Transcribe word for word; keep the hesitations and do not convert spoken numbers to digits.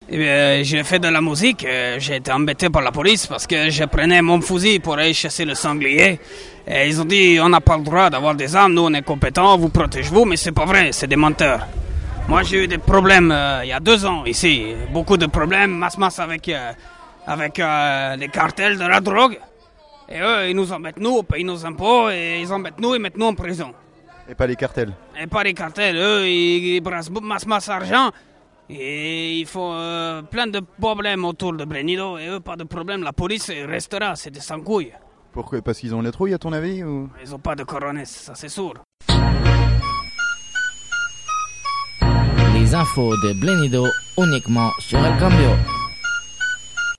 Eh bien, j'ai fait de la musique, euh, j'ai été embêté par la police parce que je prenais mon fusil pour aller chasser le sanglier. Et ils ont dit, on n'a pas le droit d'avoir des armes, nous on est compétents, vous protégez-vous, mais c'est pas vrai, c'est des menteurs. Moi j'ai eu des problèmes euh, il y a deux ans ici, beaucoup de problèmes, masse-masse avec, euh, avec euh, les cartels de la drogue. Et eux, ils nous embêtent nous, on paye nos impôts, et ils embêtent nous, ils mettent nous en prison. Et pas les cartels. Et pas les cartels, eux, ils, ils brassent masse-masse argent. Et il faut euh, plein de problèmes autour de Brenido. Et eux, pas de problème, la police restera, c'est des sans-couilles. Pourquoi? Parce qu'ils ont la trouille à ton avis ou... Ils ont pas de corones, ça c'est sûr. Les infos de Brenido uniquement sur El Cambio.